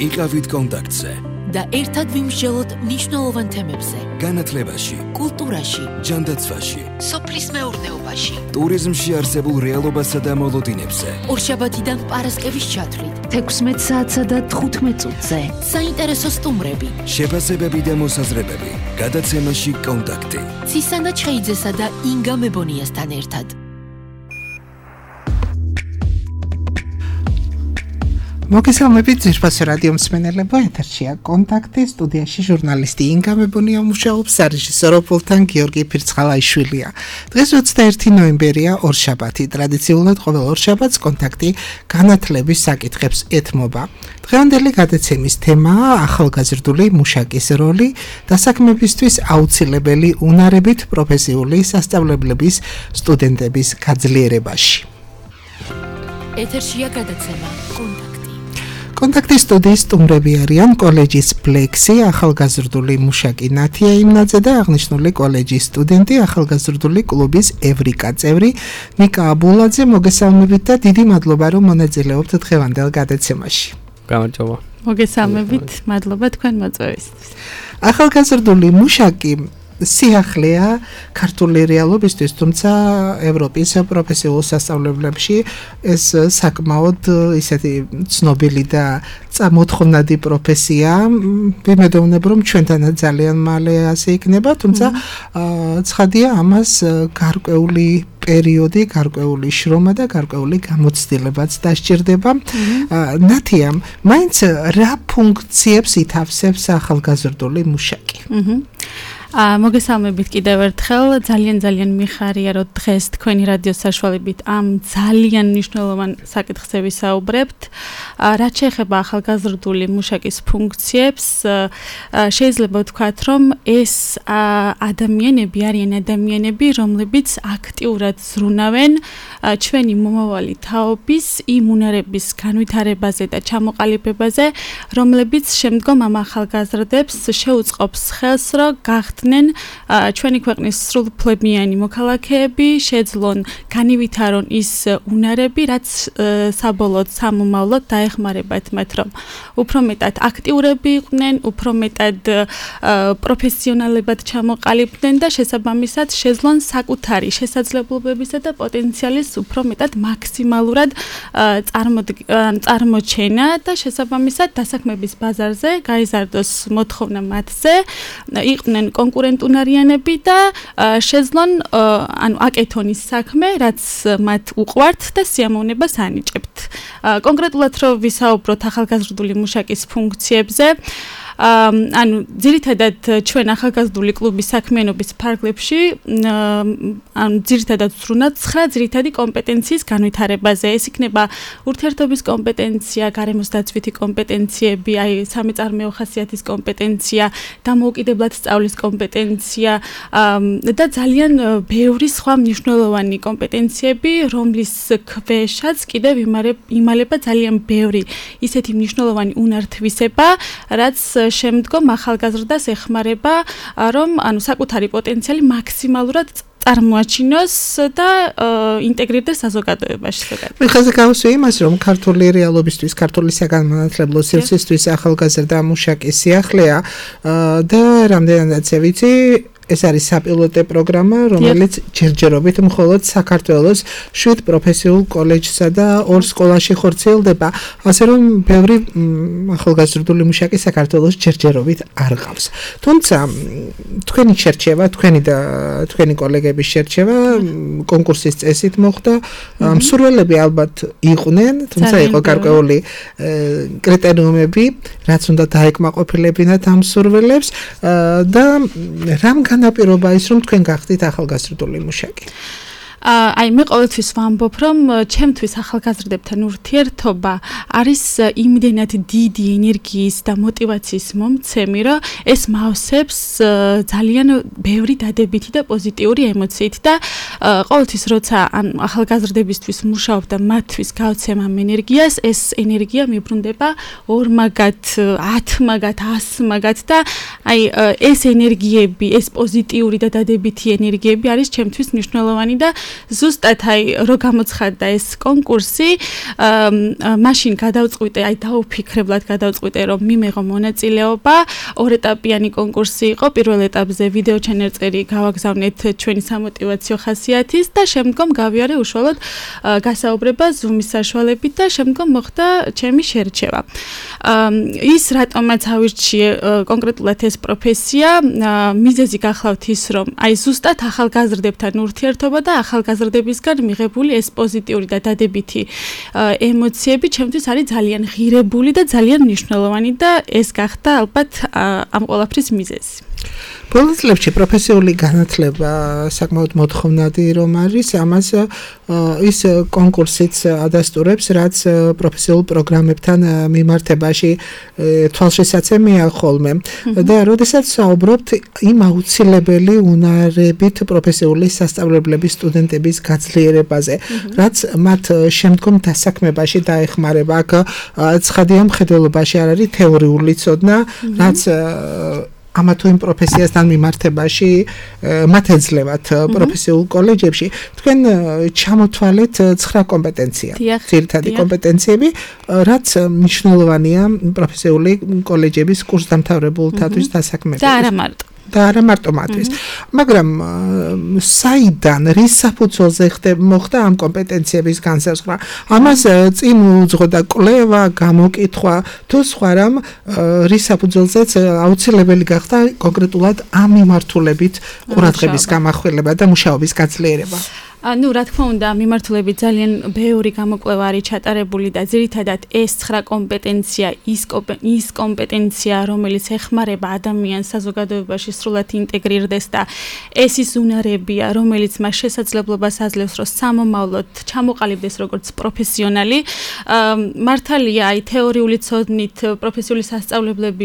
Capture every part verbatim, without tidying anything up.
იყავით კონტაქტზე და ერთად ვიმსჯელოთ მნიშვნელოვან თემებზე. განათლებაში, კულტურაში, ჯანდაცვაში, სოფლის მეურნეობაში, ტურიზმში არსებულ რეალობასა და მოლოდინებზე. ორშაბათიდან პარასკევის ჩათვლით, თექვსმეტ საათსა და თხუთმეტ წუთზე. საინტერესო სტუმრები, შეფასებები და მოსაზრებები. გადაცემაში კონტაქტი. ცისანა ჩხეიძესა და ინგა მებონიასთან ერთად. მოგესალმებით ძვირფასო რადიო მსმენელებო, ეთერშია კონტაქტი, სტუდიაში ჟურნალისტი ინგა მებონია მუშაობს, სარეჟისორო პულტთან გიორგი ფირცხალაიშვილია. დღეს ოცდაერთი ნოემბერია, ორშაბათი. ტრადიციულად ყოველ ორშაბათს კონტაქტი განათლების საკითხებს ეთმობა. დღევანდელი გადაცემის თემაა ახალგაზრდული მუშაკის როლი დასაქმებისთვის აუცილებელი უნარებით პროფესიული სასწავლებლების სტუდენტების გაძლიერებაში. ეთერშია გადაცემა კონტაქტი. კონტაქტის სტუდიის სტუმრები არიან კოლეჯის ბლექსი, ახალგაზრდული მუშაკი ნათია იმნაძე და აღნიშნული კოლეჯის სტუდენტი, ახალგაზრდული კლუბის ევრიკა წევრი ნიკა აბულაძე. მოგესალმებით და დიდი მადლობა, რომ მონაწილეობთ დღევანდელ გადაცემაში. გამარჯობა. მოგესალმებით, მადლობა თქვენ მოწვევისთვის. ახალგაზრდული მუშაკი სიახლეა ქართული რეალობისთვის, თუმცა ევროპის პროფესიულ სასწავლებლებში ეს საკმაოდ ისეთი ცნობილი და მოთხოვნადი პროფესია. ვიმედოვნებ, რომ ჩვენთანაც ძალიან მალე ასე იქნება, თუმცა ცხადია ამას გარკვეული პერიოდი, გარკვეული შრომა და გარკვეული გამოცდილებაც დასჭირდება. ნათია, მაინც რა ფუნქციებს ითავსებს ახალგაზრდული მუშაკი? აა მოგესალმებით კიდევ ერთხელ. ძალიან ძალიან მიხარია, რომ დღეს თქვენი რადიოს საშუალებით ამ ძალიან მნიშვნელოვან საკითხზე ვისაუბრებთ. რაც შეეხება ახალგაზრდული მუშაკის ფუნქციებს, შეიძლება ვთქვათ, რომ ეს ადამიანები არიან ადამიანები, რომლებიც აქტიურად ზრუნავენ ჩვენი მომავალი თაობის იმ უნარების განვითარებაზე და ჩამოყალიბებაზე, რომლებიც შემდგომ ამ ახალგაზრდებს შეუწყობს ხელს, რომ გახდნენ ჩვენი ქვეყნის სრულუფლებიანი მოქალაქეები, შეძლონ განივითარონ ის უნარები, რაც საბოლოოდ სამომავლოდ დაეხმარებათ მათ, რომ უფრო მეტად აქტიურები იყვნენ, უფრო მეტად პროფესიონალებად ჩამოყალიბდნენ და შესაბამისად შეძლონ საკუთარი შესაძლებლობებისა და პოტენციალის უფრო მეტად მაქსიმალურად წარმოჩენა და შესაბამისად დასაქმების ბაზარზე გაიზარდოს მოთხოვნა მათზე, იყვნენ კონკურენტუნარიანები და შეძლონ ანუ აკეთონ ის საქმე, რაც მათ უყვართ და სიამოვნებას ანიჭებთ. კონკრეტულად რო ვისაუბროთ ახალგაზრდული მუშაკის ფუნქციებზე, ანუ ძირითადად ჩვენ ახალგაზრდული კლუბის საქმიანობის ფარგლებში ანუ ძირითადად ვზრუნავთ ცხრა ძირითადი კომპეტენციის განვითარებაზე. ეს იქნება ურთიერთობის კომპეტენცია, გარემოსდაცვითი კომპეტენციები, აი სამეწარმეო ხასიათის კომპეტენცია, დამოუკიდებლად სწავლის კომპეტენცია და ძალიან ბევრი სხვა მნიშვნელოვანი კომპეტენციები, რომლის ქვეშაც კიდევ იმალება ძალიან ბევრი ისეთი მნიშვნელოვანი უნართვისება, რაც შემდგომ ახალგაზრდას ეხმარება, რომ ანუ საკუთარი პოტენციალი მაქსიმალურად წარმოაჩინოს და ინტეგრირდეს საზოგადოებაში. მე ხაზე გავუსვი იმას, რომ ქართული რეალობისთვის, ქართული საგანმანათლებლო სივრცისთვის ახალგაზრდა მუშაკის სიახლეა და რამდენადაც ვიცი, ეს არის საპილოტე პროგრამა, რომელიც ჯერჯერობით მხოლოდ საქართველოს შვიდ პროფესიულ კოლეჯსა და ორ სკოლაში ხორციელდება, ასე რომ ბევრი ახალგაზრდული მუშაკი საქართველოს ჯერჯერობით არ ყავს. თუმცა თქვენი შერჩევა, თქვენი და თქვენი კოლეგების შერჩევა კონკურსის წესით მოხდა. მსურველები ალბათ იყვნენ, თუმცა იყო გარკვეული კრიტერიუმები, რაც უნდა დაეკმაყოფილებინათ ამ მსურველებს და რამ განაპირობა ის, რომ თქვენ გახდით ახალგაზრდული მუშაკი? აი მე ყოველთვის ვამბობ, რომ ჩემთვის ახალგაზრდებთან ურთიერთობა არის იმდენად დიდი ენერგიის და мотиваციის მომცემი, რომ ეს მავსებს ძალიან ბევრი დადებითი და პოზიტიური ემოციით და ყოველთვის როცა ან ახალგაზრდებისთვის მუშაობ და მათთვის გავცემ ამ ენერგიას, ეს ენერგია მიბრუნდება ორმაგად, ათმაგად, ასმაგად და აი ეს ენერგიები, ეს პოზიტიური და დადებითი ენერგიები არის ჩემთვის მნიშვნელოვანი და ზუსტად აი რო გამოცხადდა ეს კონკურსი, მაშინ გადავწყვიტე, აი დაუფიქრებლად გადავწყვიტე, რომ მიმეღო მონაწილეობა. ორ ეტაპიანი კონკურსი იყო. პირველ ეტაპზე ვიდეო ჩანაწერი გავაგზავნეთ ჩვენი სამოტივაციო ხასიათის და შემდგომ გავიარე უშუალოდ გასაუბრება Zoom-ის საშუალებით და შემდგომ მოხდა ჩემი შერჩევა. ის რატომაც ავირჩიე კონკრეტულად ეს პროფესია, მიზეზი გახლავთ ის, რომ აი ზუსტად ახალგაზრდებთან ურთიერთობა და ახალგაზრდებისგან მიღებული ეს პოზიტიური და დადებითი ემოციები ჩემთვის არის ძალიან ღირებული და ძალიან მნიშვნელოვანი და ეს გახდა ალბათ ამ ყველაფრის მიზეზი. ბოლო წლებში პროფესიული განათლება საკმაოდ მოთხოვნადი რომ არის, ამას ის კონკურსიც ადასტურებს, რაც პროფესიულ პროგრამებთან მიმართებაში თვალშისაცემია ხოლმე. და როდესაც საუბრობთ იმ აუცილებელი უნარებით პროფესიული სასწავლებლების სტუდენტების გაძლიერებაზე, რაც მათ შემდგომ დასაქმებაში დაეხმარება. აქ ცხადია მხედველობაში არ არის თეორიული ცოდნა, რაც ამა თუ იმ პროფესიასთან მიმართებაში მათ ეძლევათ პროფესიულ კოლეჯებში. თქვენ ჩამოთვალეთ ცხრა კომპეტენცია, ძირითადი კომპეტენციები, რაც მნიშვნელოვანია პროფესიული კოლეჯების კურსდამთავრებულთათვის დასაქმებაში. და არა მარტო. და არა მარტო მათთვის. მაგრამ საიდან რის საფუძველზე მოხდა ამ კომპეტენციების განსაზღვრა? ამას წინ უძღოდა კვლევა, გამოკითხვა თუ სხვა რამ, რის საფუძველზეც აუცილებელი გახდა კონკრეტულად ამ მიმართულებით ყურადღების გამახვილება და მუშაობის გაძლიერება. ну, რა თქმა უნდა, მიმართულებით ძალიან ბევრი გამოკვლევა არის ჩატარებული და ძირითადად ეს ცხრა კომპეტენცია, ის ის კომპეტენცია, რომელიც ეხმარება ადამიანს საზოგადოებაში სრულად ინტეგრირდეს და ეს ის უნარებია, რომელიც მას შესაძლებლობას აძლევს, რომ სამომავლოდ ჩამოყალიბდეს როგორც პროფესიონალი. მართალია, აი თეორიული ცოდნით პროფესიული სასწავლებლები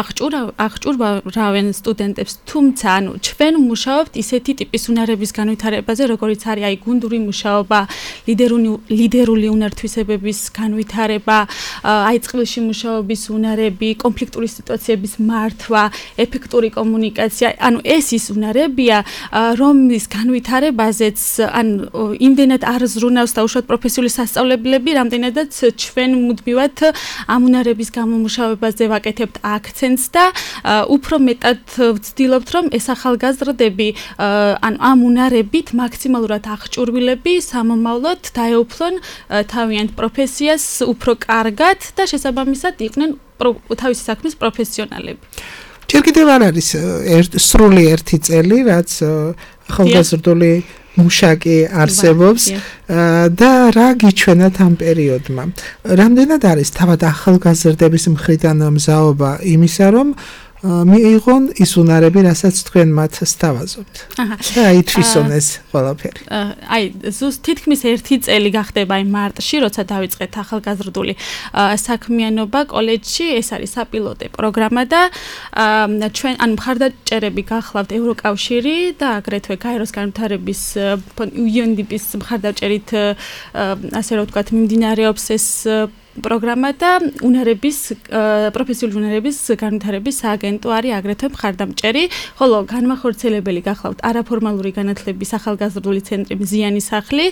აღჭურვავენ სტუდენტებს, თუმცა, ანუ ჩვენ მუშაობთ ისეთი ტიპის უნარების განვითარებაზე, როგორიც არის აი გუნდური მუშაობა, ლიდერული ლიდერული უნართვისებების განვითარება, აი წყვილში მუშაობის უნარები, კონფლიქტური სიტუაციების მართვა, ეფექტური კომუნიკაცია, ანუ ეს ის უნარებია, რომლის განვითარებაზეც ან იმდენად არ ზრუნავს და უშუალოდ პროფესიული სასწავლებლები, რამდენადაც ჩვენ მუდმივად ამ უნარების გამომუშავებაზე ვაკეთებთ აქცენტს და უფრო მეტად ვცდილობთ, რომ ეს ახალგაზრდები ან ამ უნარებით მაქსიმალურად აღჭურვილები სამომავლოდ დაეუფლონ თავიანთ პროფესიას უფრო კარგად და შესაბამისად იყვნენ თავისი საქმის პროფესიონალები. ჯერ კიდევ არ არის სრული ერთი წელი, რაც ახალგაზრდული მუშაკი არსებობს და რა გიჩვენათ ამ პერიოდმა? რამდენად არის თავად ახალგაზრდების მხრიდან მზაობა იმისა, რომ მიიღონ ის უნარები, რასაც თქვენ მათ სთავაზობთ. და ითვისონ ეს ყველაფერი. აი, ზუსტ თითქმის ერთი წელი გახდება აი მარტში, როცა დავიწყეთ ახალგაზრდული საქმიანობა კოლეჯში, ეს არის საპილოტე პროგრამა და ჩვენ ან მხარდაჭერები გახლავთ ევროკავშირი და აგრეთვე გაეროს განვითარების იუ ენ დი პი-ის მხარდაჭერით, ასე რომ ვთქვათ, მიმდინარეობს ეს პროგრამა და უნარების პროფესიული უნარების განვითარების სააგენტო არის აგრეთვე მხარდამჭერი, ხოლო განმახორციელებელი გახლავთ არაფორმალური განათლების ახალგაზრდული ცენტრი მზიანი სახლი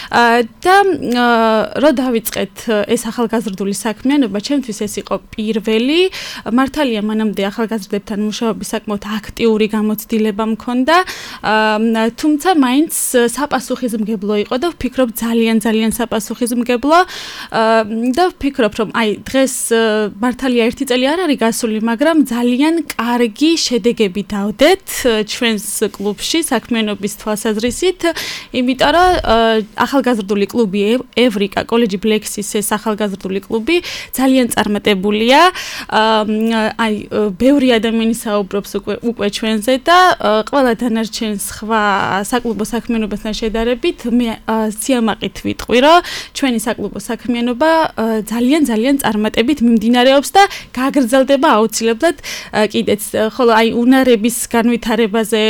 და რო დავიწყეთ ეს ახალგაზრდული საქმიანობა, ჩემთვის ეს იყო პირველი, მართალია მანამდე ახალგაზრდებთან მუშაობის საკმაოდ აქტიური გამოცდილება მქონდა, თუმცა მაინც საპასუხისმგებლო იყო და ვფიქრობ ძალიან ძალიან საპასუხისმგებლო და ვფიქრობ, რომ აი დღეს მართალია ერთი წელი არ არის გასული, მაგრამ ძალიან კარგი შედეგები დავდეთ ჩვენს კლუბში საქმიანობის თვალსაზრისით, იმიტომ რომ ახალგაზრდული კლუბი ევრიკა, კოლეჯი ბლექსის ეს ახალგაზრდული კლუბი ძალიან წარმატებულია. აი ბევრი ადამიანი საუბრობს უკვე უკვე ჩვენზე და ყველა დანარჩენ სხვა საკლუბო საქმიანობასთან შედარებით მე სიამაყით ვიტყვი, რომ ჩვენი საკლუბო საქმიანობა ძალიან ძალიან წარმატებით მიმდინარეობს და გაგრძელდება აუცილებლად კიდეც. ხოლო აი უნარების განვითარებაზე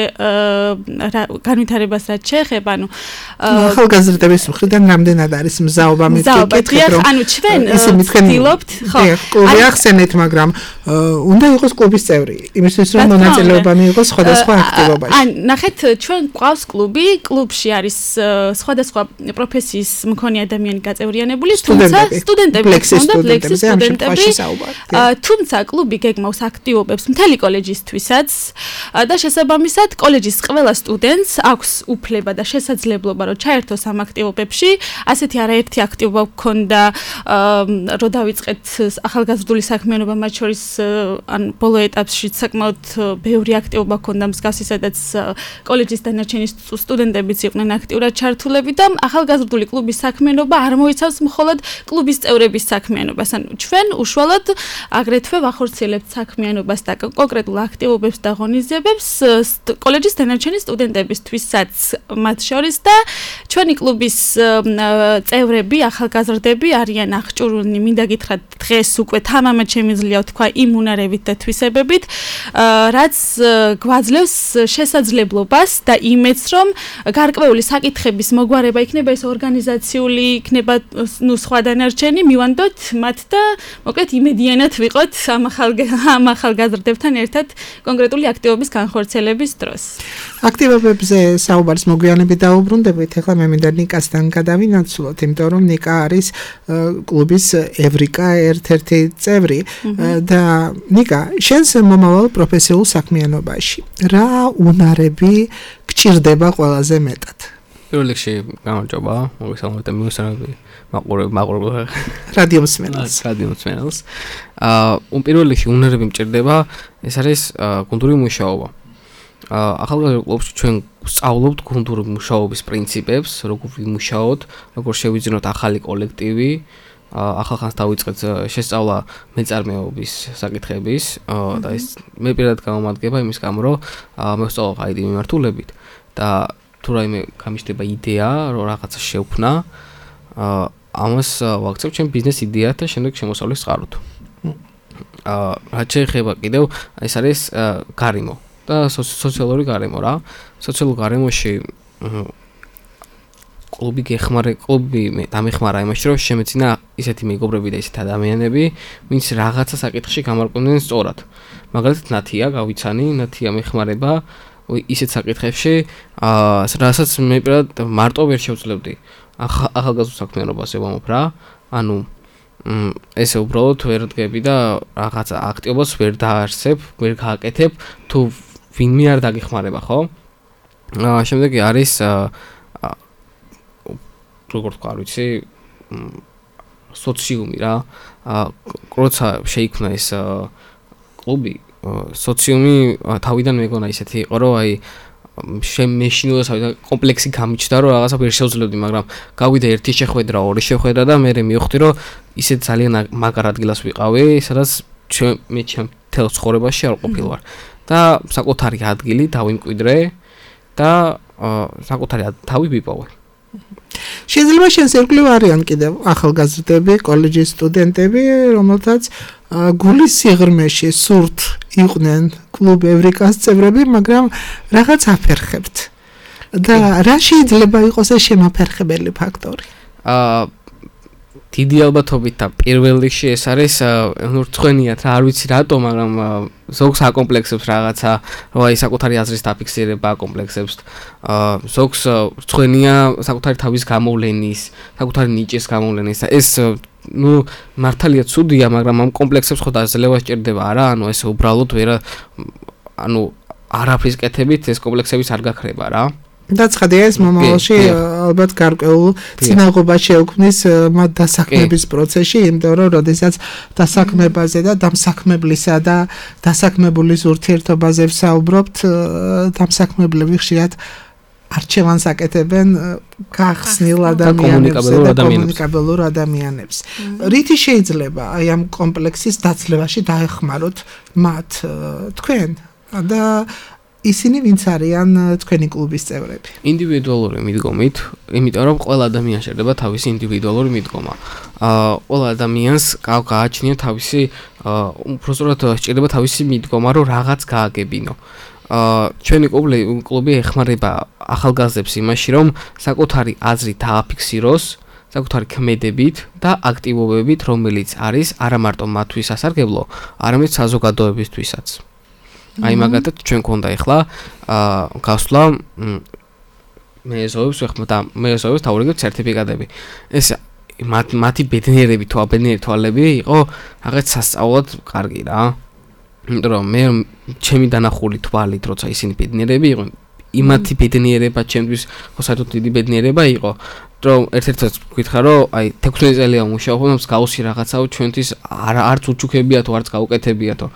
განვითარებას რაც შეეხება, ანუ ახალგაზრდების მხრიდან რამდენად არის მზაობა მითქეთ, რომ ანუ ჩვენ ვცდილობთ, ხო, კლუბი ახსენეთ, მაგრამ უნდა იყოს კლუბის წევრი, იმისთვის რომ მონაწილეობა მიიღოს სხვადასხვა აქტივობაში. ან ნახეთ, ჩვენ გვყავს კლუბი, კლუბში არის სხვადასხვა პროფესიის მქონე ადამიანი გაწევრიანებული, თუმცა სტუდენტები, სტუდენტები, სტუდენტები, თუმცა კლუბი გეგმავს აქტივობებს მთელი კოლეჯისთვისაც და შესაბამისად კოლეჯის ყველა სტუდენტს აქვს უფლება და შესაძლებლობა რომ ჩაერთოს ამ აქტივობებში. ასეთი არაერთი აქტივობა გქონდა, რომ დავიწყეთ ახალგაზრდული საქმიანობა, მათ შორის ან ბოლო ეტაპში საკმაოდ ბევრი აქტივობა გქონდა მსგავსი, სადაც კოლეჯის დანარჩენი სტუდენტებიც იყვნენ აქტიურად ჩართულები და ახალგაზრდული კლუბის საქმიანობა არ მოიცავს მხოლოდ კლუბის წევრების საქმიანობას. ანუ ჩვენ უშუალოდ აგრეთვე ვახორციელებთ საქმიანობას და კონკრეტულ აქტივობებს და ღონისძიებებს კოლეჯის დანარჩენი სტუდენტებისთვისაც მათ შორის და ჩვენი კლუბის წევრები, ახალგაზრდები არიან აღჭურვილნი, მინდა გითხრათ, დღეს უკვე თამამად შემიძლია ვთქვა იმ უნარებით და თვისებებით, რაც გვაძლევს შესაძლებლობას და იმედს, რომ გარკვეული საკითხების მოგვარება იქნება ეს ორგანიზაციული, იქნება ნუ სხვა დანარჩენი, მივანდოთ მათ და მოკლედ იმედიანად ვიყოთ ამ ახალგაზრდებთან ერთად კონკრეტული აქტივობის განხორციელების დროს. აქტივობებზე საუბარს მოგვიანებით დაუბრუნდებით. ეხლა მე მინდა ნიკასთან გადავინაცვლოთ, იმიტომ რომ ნიკა არის კლუბის ევრიკა ერთ-ერთი წევრი და ნიკა, შენს მომავალ პროფესიულ საქმიანობაში რა უნარები გჭირდება ყველაზე მეტად? პირველ რიგში გამარჯობა, მოგესალმებით და მიუსწრები მაყურებელ რადიომსმენელს. რადიომსმენელს. აა, პირველ რიგში უნარები მჭირდება, ეს არის გუნდური მუშაობა. ახალგაზრდა კლუბში ჩვენ ვსწავლობთ გუნდური მუშაობის პრინციპებს, როგორ ვიმუშაოთ, როგორ შევიძინოთ ახალი კოლექტივი, ახალ ხანს დავიწყეთ შესწავლა მეწარმეობის საკითხების და ეს მე პირადად გამომადგება იმის გამო, რომ მე ვსწავლობ აი დი მიმართულებით და თუ რაიმე გამიშდება იდეა, რომ რაღაცა შევქმნა, ამას ვაქცევ ჩემ ბიზნეს იდეად და შემდეგ შემოსავლის წყაროდ. აა, რაც შეეხება კიდევ, ეს არის გარემო და სოციალური გარემო რა. სოციალურ გარემოში კლუბი გეხმარა, კლუბი მე დამეხმარა იმაში, რომ შემეცინა ისეთი მეგობრები და ისეთი ადამიანები, ვინც რაღაცა საკითხში გამარკვევდნენ სწორად. მაგალითად, ნათია გავიცანი, ნათია მეხმარება ისეთ საკითხებში, აა, რასაც მე პირადად მარტო ვერ შევძლებდი. ახალგაზრდულ საქმიანობაზე ვამბობ რა. ანუ ესე უბრალოდ ვერ დგები და რაღაცა აქტივობას ვერ დაარსებ, ვერ გააკეთებ, თუ ვინმე არ დაგეხმარება, ხო? აა, შემდეგი არის როგორ თქვა, ვიცი, სოციუმი რა. აა, როცა შეიქმნა ეს კლუბი, სოციუმი თავიდან მეგონა ისეთი იყო, რომ აი შემეშინულა თავიდან კომპლექსი გამიჩნდა, რომ რაღაცა ვერ შევძლებდი, მაგრამ გავიდა ერთი შეხვედრა, ორი შეხვედრა და მე მივხვდი, რომ ისეთ ძალიან მაგარ ადგილას ვიყავი, სადაც მე ჩემ თელ ცხოვრებაში არ ყოფილვარ. და საკუთარი ადგილი დავიმკვიდრე და საკუთარი თავი ვიპოვე. შეიძლება შენს ერგლივ არიან კიდევ ახალგაზრდები, კოლეჯის სტუდენტები, რომელთაც გულის სიღრმეში სურთ იყვნენ კლუბ ევრიკას წევრები, მაგრამ რაღაც აფერხებთ. და რა შეიძლება იყოს ეს შემაფერხებელი ფაქტორი? აა დიდი ალბათობით და პირველ რიგში ეს არის ნუ რწმენიათ რა, არ ვიცი რატო, მაგრამ ზოგს აკომპლექსებს რაღაცა, რომ აი საკუთარი აზრის დაფიქსირება აკომპლექსებს. აა ზოგს რწმენია საკუთარი თავის გამოვლენის, საკუთარი ნიჭის გამოვლენის და ეს ნუ მართალია ცუდია, მაგრამ ამ კომპლექსებს ხო დაძლევა სჭირდება არა? ანუ ეს უბრალოდ ვერ ანუ არაფრის კეთებით ეს კომპლექსებიც არ გაქრება რა. დაცხადია ეს მომავალში ალბათ გარკვეულ წინაღობა შეუქმნის მათ დასაქმების პროცესში, იმიტომ რომ როდესაც დასაქმებაზე და დამსაქმებლისა და დასაქმებულის ურთიერთობაზე ვსაუბრობთ, დამსაქმებლები ხშირად არჩევანს აკეთებენ გახსნილ ადამიანებს და კომუნიკაბელურ ადამიანებს. რითი შეიძლება აი ამ კომპლექსის დაცლევაში დაეხმაროთ მათ თქვენ და ისინი ვინც არიან თქვენი კლუბის წევრები? ინდივიდუალური მიდგომით, იმიტომ რომ ყველა ადამიანს შეერდება თავისი ინდივიდუალური მიდგომა. აა ყველა ადამიანს გააჩნია თავისი უბრალოდ შეერდება თავისი მიდგომა, რომ რაღაც გააგებინო. აა ჩვენი კლუბი კლუბი ეხმარება ახალგაზრდებს იმაში, რომ საკუთარი აზრი დააფიქსიროს, საკუთარი ქმედებით და აქტივობებით, რომელიც არის არა მარტო მათთვის სასარგებლო, არამედ საზოგადოებისთვისაც. აი მაგათაც ჩვენ გქონდა ახლა აა გასვლა მეზოებს ახლა და მეზოებს თავრიგებ სერტიფიკატები. ეს მათი ბედნიერები თუ აბედნიერი თვალები იყო რაღაც სასწაულად კარგი რა. იმიტომ რომ მე ჩემი დანახული თვალით როცა ისინი ბედნიერები იყვნენ, იმათი ბედნიერება ჩემთვის საერთოდ დიდი ბედნიერება იყო, რომ ერთ-ერთად გითხრა რომ აი თექვსმეტი წელია მუშაობ და მსგავსი რაღაცაო ჩვენთვის არც უჩუქებია თუ არც გაუკეთებია თუ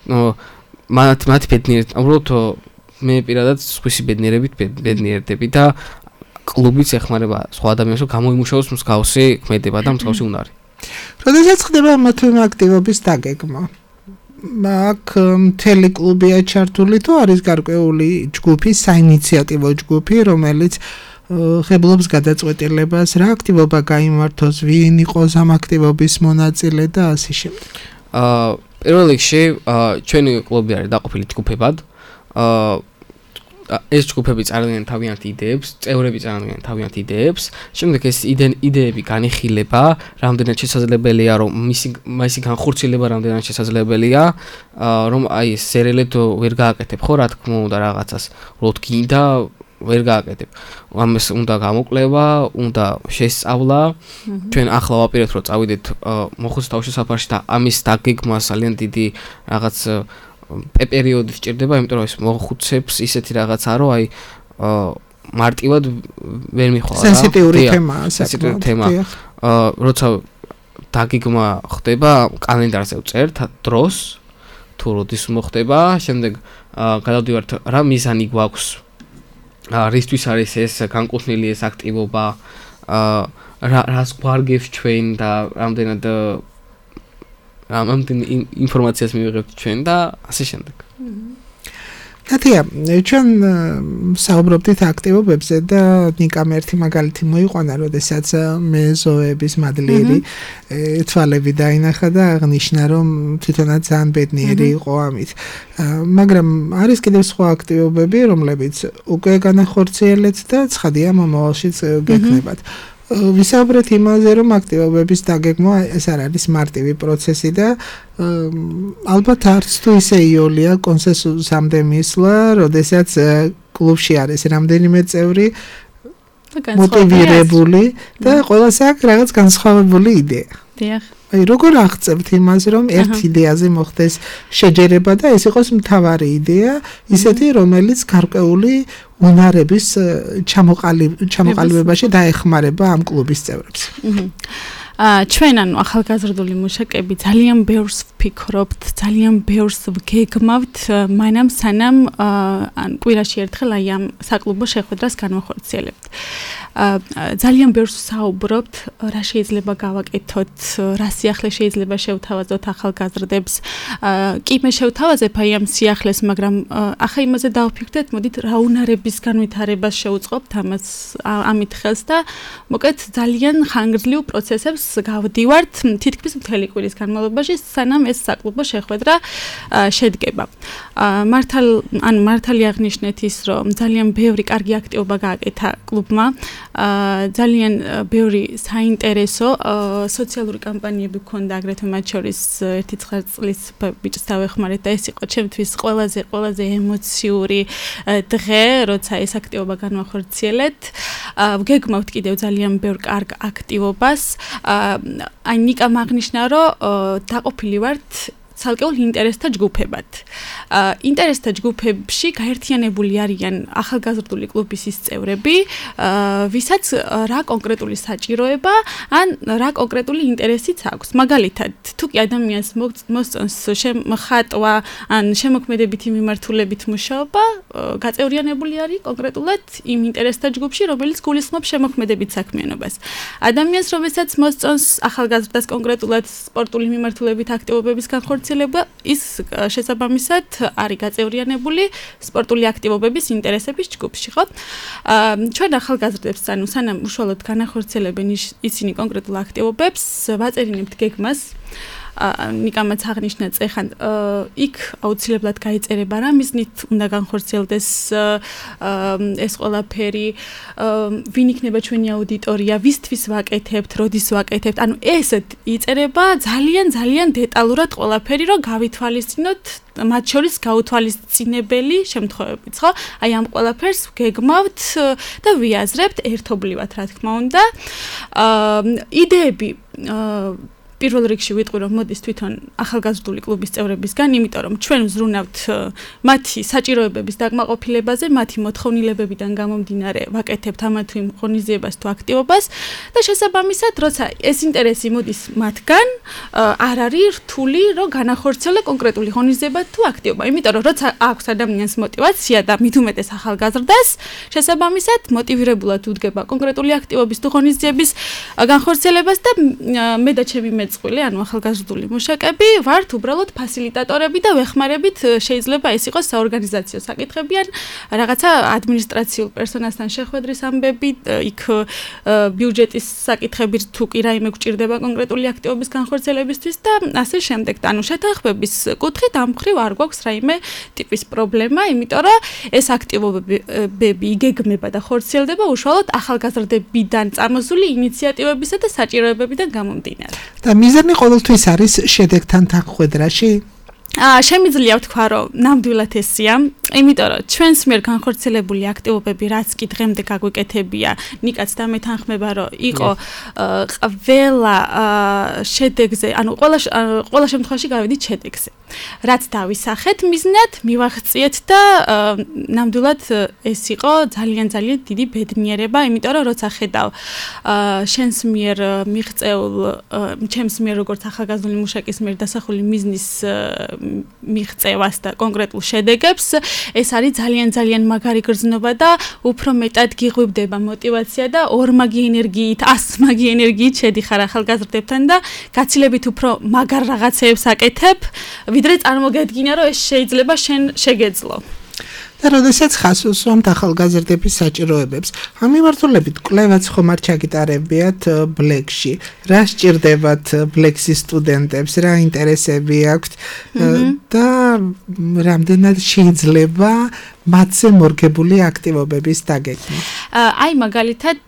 მათ მათ ბედნიერად უბრალოდ მე პირადად სხვისი ბედნიერებით ბედნიერდები და კლუბიც ეხმარება სხვა ადამიანებს რომ გამოიმუშაოს მსგავსი ქმედება და მსგავსი უნარი. როდესაც ხდება მათი აქტივობის დაგეგმა? აქ მთელი კლუბია ჩართული თუ არის გარკვეული ჯგუფი, საინიციატივო ჯგუფი, რომელიც ღებულობს გადაწყვეტილებას, რა აქტივობა გაიმართოს, ვინ იყოს ამ აქტივობის მონაწილე და ასე შემდეგ. აა პირველ რიგში ჩვენი კლუბი არის დაყოფილი ჯგუფებად. აა ეს ჯგუფები წარმოადგენენ თავიანთ იდეებს, წევრები წარმოადგენენ თავიანთ იდეებს. შემდეგ ეს იდეები განიხილება, რამდენად შესაძლებელია, რომ მისი მისი განხორციელება რამდენად შესაძლებელია, რომ აი სერელეთ ვერ გააკეთებ ხო, რა თქმა უნდა რაღაცას. უბრალოდ გინდა ვერ გააკეთებ. ამას უნდა გამოკვლევა, უნდა შესწავლა. ჩვენ ახლა ვაპირებთ რომ წავიდეთ მოხუცის თავშესაფარში და ამის დაგეგმა ძალიან დიდი რაღაც პერიოდი სჭირდება, იმიტომ რომ ეს მოხუცებს ისეთი რაღაცაა, რომ აი მარტივად ვერ მიხვალა. სენსიტიური თემაა, სენსიტიური თემა. აა როცა დაგეგმა ხდება, კალენდარზე ვწერთ დროს, თუ როდის მოხდება, შემდეგ გადავდივართ რა მიზანი გვაქვს. რისთვის არის ეს განკუთვნილი ეს აქტივობა, აა რას გვარგებს ჩვენ და რამდენად რამდენ ინფორმაციას მივიღებთ ჩვენ და ასე შემდეგ. ნათია, ჩვენ საუბრობდით აქტივობებზე და ნიკამ ერთი მაგალითი მოიყვანა, როდესაც მეზოების მადლიერი თვალები დაინახა და აღნიშნა, რომ თვითონაც ძალიან ბედნიერი იყო ამით. მაგრამ არის კიდევ სხვა აქტივობები, რომლებიც უკვე განახორციელეთ და ცხადია მომავალშიც გექნებათ. ვისაუბრეთ იმაზე, რომ აქტივობების დაგეგმა ეს არ არის მარტივი პროცესი და ალბათ არც თუ ისე იოლია კონსენსუსამდე მისვლა, როდესაც კლუბში არის რამდენიმე წევრი მოტივირებული და ყველას აქვს რაღაც განსხვავებული იდეა. დიახ. აი როგორ აღწევთ იმას, რომ ერთ იდეაზე მოხდეს შეჯერება და ეს იყოს მთავარი იდეა, ისეთი, რომელიც გარკვეული უნარების ჩამოყალიბებაში დაეხმარება ამ კლუბის წევრებს. აა ჩვენ ანუ ახალგაზრდული მუშაკები ძალიან ბევრს ვფიქრობთ, ძალიან ბევრს ვგეგმავთ, მანამ სანამ ან კვირაში ერთხელ აი ამ საკლუბო შეხვედრას განვახორციელებთ. ძალიან ბევრს საუბრობთ, რა შეიძლება გავაკეთოთ, რა სიახლე შეიძლება შევთავაზოთ ახალგაზრდებს. კი მე შევთავაზებ აი ამ სიახლეს, მაგრამ ახლა იმაზე დავფიქრდეთ, მოდით რა უნარების განვითარებას შევუწყობთ ამას ამით ხელს და მოკეთ ძალიან ხანგრძლივ პროცესებს გავდივართ თითქმის მთელი კვირის განმავლობაში, სანამ ეს საკლუბო შეხვედრა შედგება. მართალ ან მართალი აღნიშნეთ ის, რომ ძალიან ბევრი კარგი აქტივობა გააკეთა კლუბმა. ძალიან ბევრი საინტერესო სოციალური კამპანიები გქონდა, აგრეთვე მათ შორის ერთი ცხრა წლის ბიჭს დავეხმარეთ და ეს იყო ჩემთვის ყველაზე ყველაზე ემოციური დღე, როცა ეს აქტივობა განვახორციელეთ. ვგეგმავთ კიდევ ძალიან ბევრ კარგ აქტივობას. აი ნიკამ აღნიშნა, რომ დაყოფილი ვართ ცალკეულ ინტერესთა ჯგუფებად. ინტერესთა ჯგუფებში გაერთიანებული არიან ახალგაზრდული კლუბის ის წევრები, ვისაც რა კონკრეტული საჭიროება ან რა კონკრეტული ინტერესიც აქვს. მაგალითად, თუ კი ადამიანს მოსწონს ხატვა ან შემოქმედებითი მიმართულებით მუშაობა, გაწევრიანებული არის კონკრეტულად იმ ინტერესთა ჯგუფში, რომელიც გულისხმობს შემოქმედებით საქმიანობას. ადამიანს, რომელსაც მოსწონს ახალგაზრდას კონკრეტულად სპორტული მიმართულებით აქტივობების განხორციელება, განხორციელება, ის შესაბამისად არის გაწევრიანებული სპორტული აქტივობების ინტერესების ჯგუფში, ხო? ჩვენ ახალგაზრდებს, ანუ სანამ უშუალოდ განახორციელებენ ისინი კონკრეტულ აქტივობებს, ვაწერინებთ გეგმას. ნიკამაც აღნიშნა წეხან იქ აუცილებლად გაიწერება რა მიზნით უნდა განხორციელდეს ეს ყველაფერი ვინ იქნება ჩვენი აუდიტორია ვისთვის ვაკეთებთ როდის ვაკეთებთ ანუ ეს იწერება ძალიან ძალიან დეტალურად ყველაფერი რომ გავითვალისწინოთ მათ შორის გაუთვალისწინებელი შემთხვევებიც ხო აი ამ ყველაფერს გეგმავთ და ვიაზრებთ ერთობლივად რა თქმა უნდა იდეები პირველ რიგში ვიტყვი რომ მოდის თვითონ ახალგაზრდული კლუბის წევრებისგან, იმიტომ რომ ჩვენ ვზრუნავთ მათი საჭიროებების დაკმაყოფილებაზე, მათი მოთხოვნილებებიდან გამომდინარე ვაკეთებთ ამა თუ იმ ღონისძიებას თუ აქტივობას და შესაბამისად, როცა ეს ინტერესი მოდის მათგან, არ არის რთული, რომ განახორციელო კონკრეტული ღონისძიება თუ აქტივობა, იმიტომ რომ როცა აქვს ადამიანს мотиваცია და მით უმეტეს ახალგაზრდას, შესაბამისად მოტივირებულად უდგება კონკრეტული აქტივობის თუ ღონისძიების განხორციელებას და მე და ჩემი მე წყვილი, ანუ ახალგაზრდული მუშაკები, ვართ უბრალოდ ფასილიტატორები და ვეხმარებით შეიძლება ეს იყოს საორგანიზაციო საკითხები ან რაღაცა ადმინისტრაციულ პერსონალთან შეხვედრის ამბები, იქ ბიუჯეტის საკითხები თუ კი რაიმე გვჭირდება კონკრეტული აქტივობის განხორციელებისთვის და ასე შემდეგ. ანუ შეთანხმების კუთხით ამ მხრივ არ გვაქვს რაიმე ტიპის პრობლემა, იმიტომ რომ ეს აქტივობები იგეგმება და ხორციელდება უშუალოდ ახალგაზრდებიდან წამოსული ინიციატივებისა და საჭიროებებიდან გამომდინარე. და მიზანი ყოველთვის არის შედეგთან თანხვედრაში? აა შემიძლია ვთქვა, რომ ნამდვილად ესია, იმიტომ რომ ჩვენს მიერ განხორციელებული აქტივობები, რაც კი დღემდე გაგვიკეთებია, ნიკაც დამეთანხმება, რომ იყო ყველა შედეგზე, ანუ ყველა ყველა შემთხვევაში გავედით შედეგზე. რაც დავისახეთ მიზნად, მივახციეთ და ნამდვილად ეს იყო ძალიან ძალიან დიდი ბედნიერება, იმიტომ რომ როცა ხედავ შენს მიერ მიღწეულ, ჩემს მიერ როგორც ახალგაზრდული მუშაკის მიერ დასახული მიზნის მიღწევას და კონკრეტულ შედეგებს, ეს არის ძალიან ძალიან მაგარი გრძნობა და უფრო მეტად გიღვივდება мотиваცია და ორმაგი ენერგიით, ასმაგი ენერგიით შედიხარ ახალგაზრდებთან და გაცილებით უფრო მაგარ რაღაცებს აკეთებ, ვიდრე წარმოგედგინა, რომ ეს შეიძლება შენ შეგეძლო. და როდესაც ხას უსვამთ ახალგაზრდების საჭიროებებს, ამ მიმართულებით კვლევაც ხომ არ ჩაგიტარებიათ ბლეკში. რა სჭირდებათ ბლექსის სტუდენტებს, რა ინტერესები აქვთ და რამდენად შეიძლება მათზე მორგებული აქტივობების დაგეგმა. აი მაგალითად,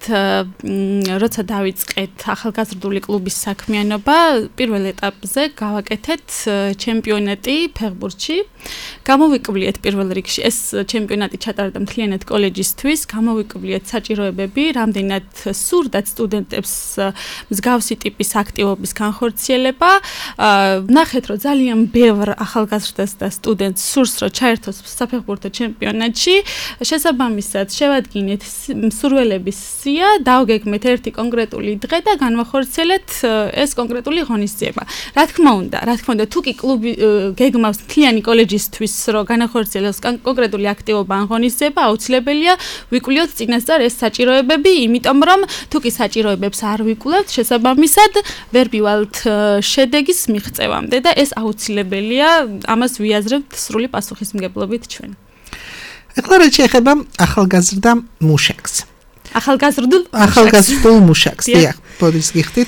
როცა დავიწყეთ ახალგაზრდული კლუბის საქმიანობა, პირველ ეტაპზე გავაკეთეთ ჩემპიონატი ფეხბურთში. გამოვიკვლიეთ პირველ რიგში ეს ჩემპიონატი ჩატარდა მთლიანად კოლეჯისთვის, გამოვიკვლიეთ საჭიროებები, რამდენად სურდათ სტუდენტებს მსგავსი ტიპის აქტივობის განხორციელება. ნახეთ, რომ ძალიან ბევრ ახალგაზრდას და სტუდენტს სურს, რომ ჩაერთოს საფეხბურთო ჩემპიონატში. შესაბამისად, შევადგინეთ მსურველების სია, დავგეგმეთ ერთი კონკრეტული დღე და განვახორციელეთ ეს კონკრეტული ღონისძიება. რა თქმა უნდა, რა თქმა უნდა, თუ კი კლუბი გეგმავს მთლიანი კოლეჯისთვის, რომ განახორციელოს კონკრეტული აქტივობა ან ღონისძიება, აუცილებელია ვიკვლიოთ წინასწარ ეს საჭიროებები, იმიტომ რომ თუ კი საჭიროებებს არ ვიკვლევთ, შესაბამისად ვერ ვივალთ შედეგის მიღწევამდე და ეს აუცილებელია, ამას ვიაზრებთ სრული პასუხისმგებლობით ჩვენ. ეხლა რა შეეხება ახალგაზრდა მუშაკს. ახალგაზრდულ ახალგაზრდულ მუშაკს, დიახ, ბოდის გიხდით.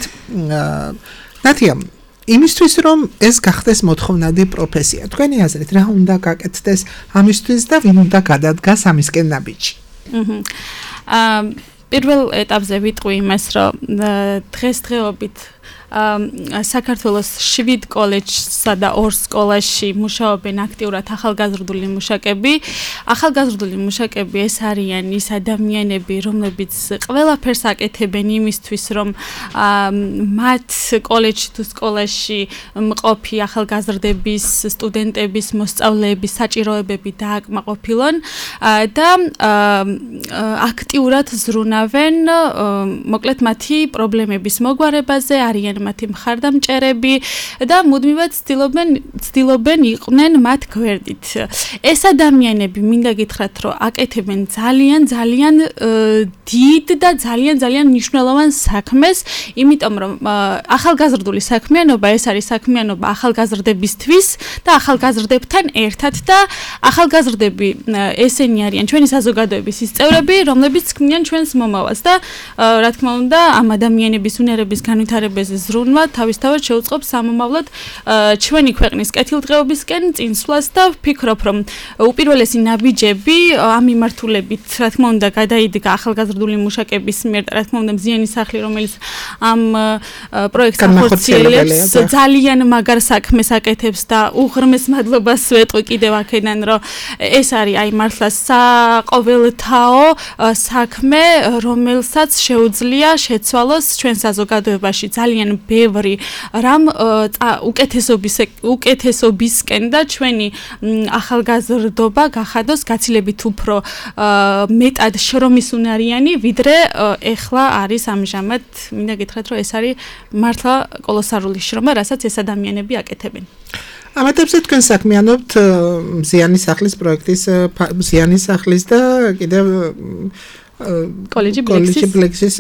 ნათია, იმისთვის რომ ეს გახდეს მოთხოვნადი პროფესია, თქვენი აზრით რა უნდა გაკეთდეს ამისთვის და ვინ უნდა გადადგას ამისკენ ნაბიჯი? აა პირველ ეტაპზე ვიტყვი იმას, რომ დღესდღეობით საქართველოს შვიდ კოლეჯსა და ორ სკოლაში მუშაობენ აქტიურად ახალგაზრდული მუშაკები. ახალგაზრდული მუშაკები ეს არიან ის ადამიანები, რომლებიც ყველაფერს აკეთებენ იმისთვის, რომ მათ კოლეჯში თუ სკოლაში მყოფი ახალგაზრდების, სტუდენტების, მოსწავლეების საჭიროებები დააკმაყოფილონ და აქტიურად ზრუნავენ, მოკლედ მათი პრობლემების მოგვარებაზე, არიან მათი მხარდამჭერები და მუდმივად ცდილობენ ცდილობენ იყვნენ მათ გვერდით. ეს ადამიანები მინდა გითხრათ, რომ აკეთებენ ძალიან ძალიან დიდ და ძალიან ძალიან მნიშვნელოვან საქმეს, იმიტომ რომ ახალგაზრდული საქმიანობა ეს არის საქმიანობა ახალგაზრდებისთვის და ახალგაზრდებთან ერთად და ახალგაზრდები ესენი არიან ჩვენი საზოგადოების ის წევრები, რომლებიც ქმნიან ჩვენს მომავალს და რა თქმა უნდა ამ ადამიანების უნარების განვითარებაზე ზრუნვა თავისთავად შეუწყობს სამომავლოდ ჩვენი ქვეყნის კეთილდღეობისკენ წინსვლას და ვფიქრობ რომ უპირველესი ნაბიჯები ამ მიმართულებით რა თქმა უნდა გადაიდგა ახალგაზრდული მუშაკების მიერ რა თქმა უნდა მზიანი სახლი რომელიც ამ პროექტს ახორციელებს ძალიან მაგარ საქმეს აკეთებს და უღრმეს მადლობას ვეტყვი კიდევ აქედან რომ ეს არის აი მართლა საყოველთაო საქმე რომელსაც შეუძლია შეცვალოს ჩვენ საზოგადოებაში ძალიან ბევრი რამ უკეთესობის უკეთესობისკენ და ჩვენი ახალგაზრდობა გახადოს გაცილებით უფრო მეტად შრომისუნარიანი ვიდრე ეხლა არის ამჟამად მინდა გითხრათ რომ ეს არის მართლა კოლოსალური შრომა რასაც ეს ადამიანები აკეთებენ. ამათებზე თქვენ საქმიანობთ მზიანი სახლის პროექტის მზიანი სახლის და კიდევ კოლეჯი ბლექსის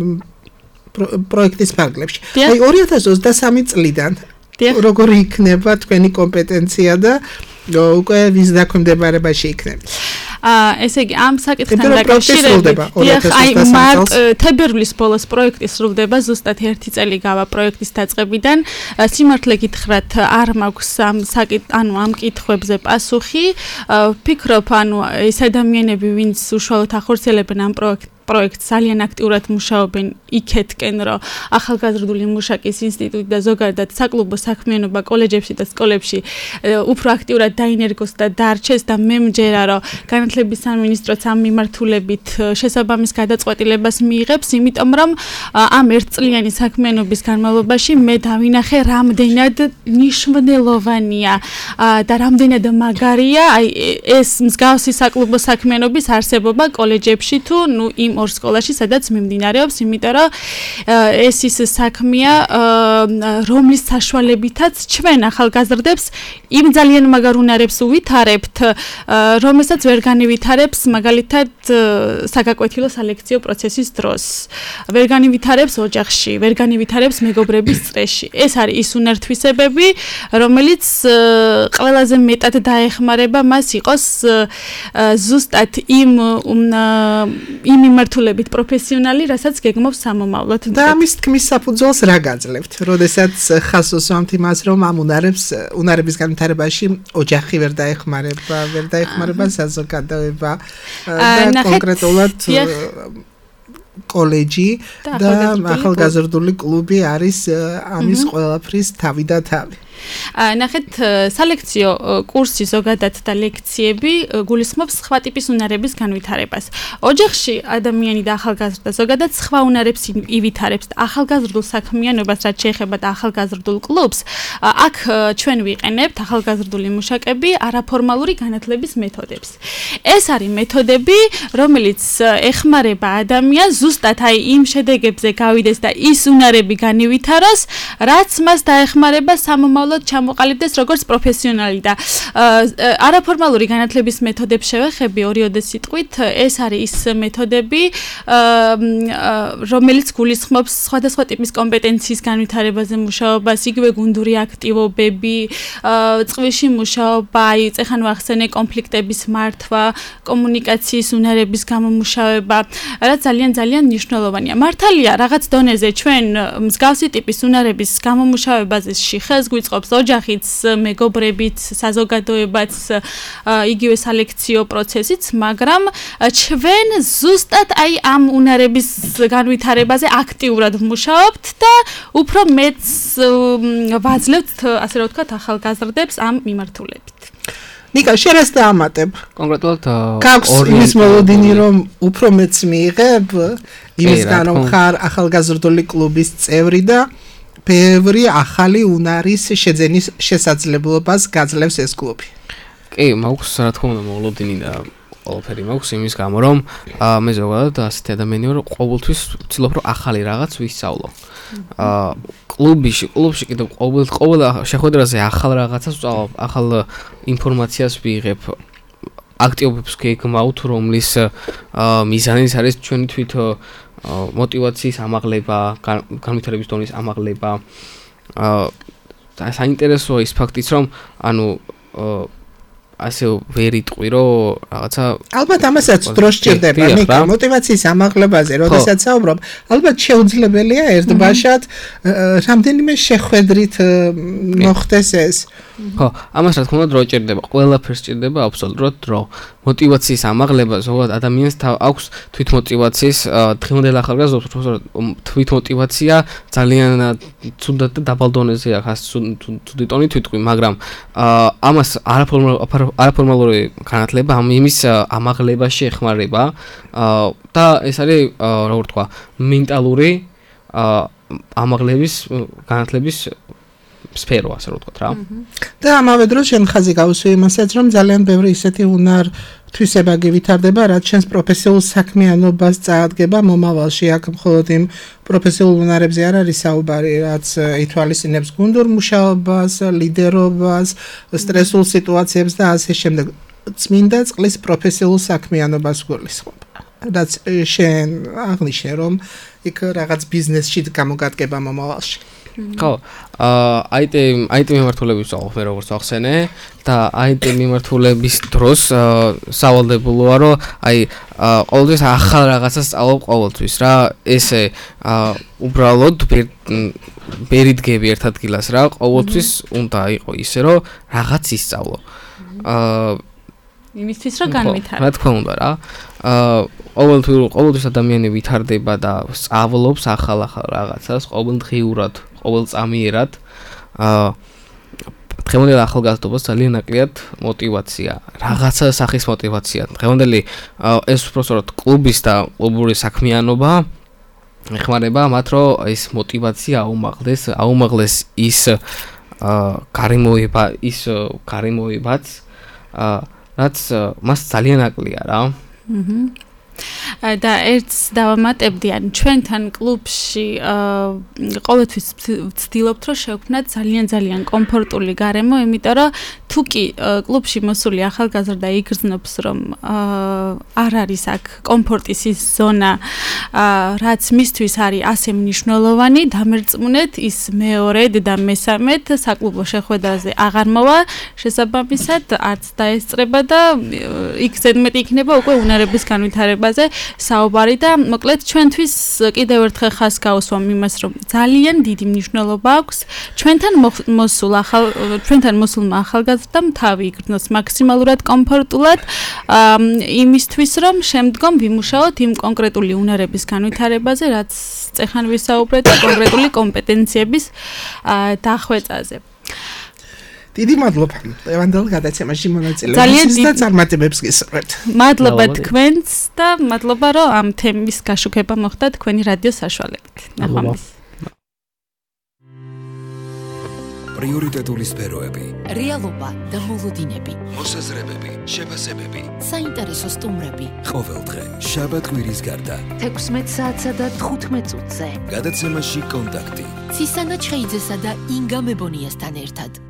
პროექტის ფარგლებში. აი ორი ათას ოცდასამი წლიდან როგორ იქნება თქვენი კომპეტენცია და უკვე ვის დაქვემდებარებაში იქნება? აა ესე იგი ამ საკითხთან დაკავშირებით აი მარტ თებერვლის ბოლოს პროექტი სრულდება ზუსტად ერთი წელი გავა პროექტის დაწყებიდან სიმართლე გითხრათ არ მაქვს ამ ანუ ამ კითხვებზე პასუხი ვფიქრობ ანუ ეს ადამიანები ვინც უშუალოდ ახორციელებენ ამ პროექტს პროექტს ძალიან აქტიურად მუშაობენ იქეთკენ რომ ახალგაზრდული მუშაკის ინსტიტუტი და ზოგადად საკლუბო საქმიანობა კოლეჯებში და სკოლებში უფრო აქტიურად დაინერგოს და დარჩეს და მე მჯერა რომ განათლების სამინისტროც ამ მიმართულებით შესაბამის გადაწყვეტილებას მიიღებს იმიტომ რომ ამ ერთწლიანი საქმიანობის განმავლობაში მე დავინახე რამდენად მნიშვნელოვანია და რამდენად მაგარია აი ეს მსგავსი საკლუბო საქმიანობის არსებობა კოლეჯებში თუ ნუ იმ ორ სკოლაში სადაც მიმდინარეობს იმიტომ რომ ეს ის საქმეა რომლის საშუალებითაც ჩვენ ახალგაზრდებს იმ ძალიან მაგარ უნარებს უვითარებთ რომელსაც ვერ განივითარებს მაგალითად საგაკვეთილო სალექციო პროცესის დროს ვერ განივითარებს ოჯახში ვერ განივითარებს მეგობრების წრეში ეს არის ის უნართვისებები რომელიც ყველაზე მეტად დაეხმარება მას იყოს ზუსტად იმ იმ მიმართულებით პროფესიონალი, რასაც გეგმობს სამომავლოდ. და ამის თქმის საფუძველს რა გაძლევთ? როდესაც ხაზს უსვამთ იმას, რომ ამ უნარებს უნარების განვითარებაში ოჯახი ვერ დაეხმარება, ვერ დაეხმარება საზოგადოება და კონკრეტულად კოლეჯი და ახალგაზრდული კლუბი არის ამის ყველაფრის თავი და თავი. ნახეთ სალექციო კურსი ზოგადად და ლექციები გულისხმობს სხვა ტიპის უნარების განვითარებას. ოჯახში ადამიანი და ახალგაზრდა ზოგადად სხვა უნარებს ივითარებს და ახალგაზრდულ საქმიანობას რაც შეეხება და ახალგაზრდულ კლუბს აქ ჩვენ ვიყენებთ ახალგაზრდული მუშაკები არაფორმალური განათლების მეთოდებს. ეს არის მეთოდები, რომელიც ეხმარება ადამიანს ზუსტად აი იმ შედეგებზე გავიდეს და ის უნარები განივითაროს, რაც მას დაეხმარება სამომავლოდ ჩამოყალიბდეს როგორც პროფესიონალი და არაფორმალური განათლების მეთოდებს შევეხები ორიოდე სიტყვით ეს არის ის მეთოდები რომელიც გულისხმობს სხვადასხვა ტიპის კომპეტენციის განვითარებაზე მუშაობას იგივე გუნდური აქტივობები წვიში მუშაობა აი წეხან ვახსენე კონფლიქტების მართვა კომუნიკაციის უნარების გამომუშავება რაც ძალიან ძალიან მნიშვნელოვანია მართალია რაღაც დონეზე ჩვენ მსგავსი ტიპის უნარების გამომუშავებაზე ხეს გვიწყობს ოჯახიც, მეგობრებიც, საზოგადოებაც, იგივე სალექციო პროცესიც, მაგრამ ჩვენ ზუსტად აი ამ უნარების განვითარებაზე აქტიურად ვმუშაობთ და უფრო მეც ვაძლევთ, ასე რომ ვთქვათ, ახალგაზრდებს ამ მიმართულებით. ნიკა, შენ დაამატებ. კონკრეტულად გაქვს იმის მოლოდინი, რომ უფრო მეც მიიღებ იმისგან, რომ ხარ ახალგაზრდული კლუბის წევრი და ბევრი ახალი უნარის შეძენის შესაძლებლობას გაძლევს ეს კლუბი. კი, მაქვს რა თქმა უნდა მოლოდინი და ყველაფერი მაქვს იმის გამო, რომ მე ზოგადად ასეთი ადამიანი ვარ, ყოველთვის ვცდილობ რომ ახალი რაღაც ვისწავლო. აა კლუბში, კლუბში კიდევ ყოველ ყოველ შეხვედრაზე ახალ რაღაცას ვწავ, ახალ ინფორმაციას ვიღებ. აქტიობებს გეგმავთ, რომლის მიზანიც არის ჩვენი თვით мотиваციის ამაღლება, განვითარების დონის ამაღლება. აა საინტერესოა ის ფაქტიც, რომ ანუ ასე ვერ იტყვი, რომ რაღაცა ალბათ ამასაც დრო სჭირდება, ნიკა, мотиваციის ამაღლებაზე, როდესაც საუბრობ, ალბათ შეუძლებელია ერთბაშად რამდენიმე შეხვედრით მოხდეს ეს. ხო, ამას რა თქმა უნდა დრო სჭირდება, ყველაფერს სჭირდება აბსოლუტურად დრო. мотиваციის ამაღლება ზოგადად ადამიანს აქვს თვით мотиваციის დღევანდელ ახალგაზრდებს თვით мотиваცია ძალიან ცუდად და დაბალ დონეზე აქვს, ცუდი ტონით ვიტყვი, მაგრამ ამას არაფორმალური განათლება ამ იმის ამაღლებაში ეხმარება და ეს არის როგორ თქვა მენტალური ამაღლების განათლების სფერო ასე რომ ვთქვათ რა. და ამავე დროს შენ ხაზი გავუსვი იმასაც, რომ ძალიან ბევრი ისეთი უნარ თვისებაგი ვითარდება, რაც შენს პროფესიულ საქმიანობას წაადგება მომავალში. აქ მხოლოდ იმ პროფესიულ უნარებზე არ არის საუბარი, რაც ითვალისწინებს გუნდურ მუშაობას, ლიდერობას, სტრესულ სიტუაციებს და ასე შემდეგ. წმინდა წყლის პროფესიულ საქმიანობას გულისხმობ. რაც შენ აღნიშნე, რომ იქ რაღაც ბიზნესში გამოგადგება მომავალში. ხო, აი ტი აი ტი მიმართულების ვწავ მე როგორც ახსენე და აი ტი მიმართულების დროს სავალდებულოა რომ აი ყოველთვის ახალ რაღაცას სწავლობ ყოველთვის რა ესე უბრალოდ ბერიდგები ერთ ადგილას რა ყოველთვის უნდა იყო ისე რომ რაღაც ისწავლო აა იმისთვის რომ განვითარო რა თქმა უნდა რა აა ყოველთვის ყოველთვის ადამიანი ვითარდება და სწავლობს ახალ-ახალ რაღაცას ყოველდღიურად ყოველწამიერად აა დღევანდელ ახალგაზრდობას ძალიან ნაკლიათ мотиваცია რაღაცა სახის мотиваცია დღევანდელი ეს უბრალოდ კლუბის და კლუბური საქმიანობა ეხმარება მათ რომ ეს мотиваცია აუმაღლეს აუმაღლეს ის აა გარემოება ის გარემოებაც აა რაც მას ძალიან აკლია რა აჰა და ერთს დავამატებდი ან ჩვენთან კლუბში ყოველთვის ვცდილობთ რომ შევქმნათ ძალიან ძალიან კომფორტული გარემო, იმიტომ რომ თუ კი კლუბში მოსული ახალგაზრდა იგრძნობს რომ არ არის აქ კომფორტის ის ზონა, რაც მისთვის არის ასე მნიშვნელოვანი, დამერწმუნეთ ის მეორედ და მესამედ საკლუბო შეხვედრაზე აღარ მოვა, შესაბამისად არც დაესწრება და იქ ზედმეტი იქნება უკვე უნარების განვითარებაზე საუბარი და მოკლედ ჩვენთვის კიდევ ერთხელ ხაზს გავუსვამ იმას, რომ ძალიან დიდი მნიშვნელობა აქვს ჩვენთან მოსულ ახალ ჩვენთან მოსულმა ახალგაზრდამ თავი იგრძნოს მაქსიმალურად კომფორტულად იმისთვის, რომ შემდგომ ვიმუშაოთ იმ კონკრეტული უნარების განვითარებაზე, რაც წეხან ვისაუბრეთ და კონკრეტული კომპეტენციების დახვეწაზე. დიდი მადლობა ლევანდელ გადაცემაში მონაწილეობის და წარმატებებს გისურვებთ. მადლობა თქვენს და მადლობა რომ ამ თემის გაშუქება მოხდა თქვენი რადიო საშუალებით. ნახვამდის. პრიორიტეტული სფეროები. რეალობა და მოლოდინები. მოსაზრებები, შეფასებები. საინტერესო სტუმრები. ყოველდღე შაბათ-კვირის გარდა. თექვსმეტ საათსა და თხუთმეტ წუთზე. გადაცემაში კონტაქტი. ცისანა ჩხეიძესა და ინგა მებონიასთან ერთად.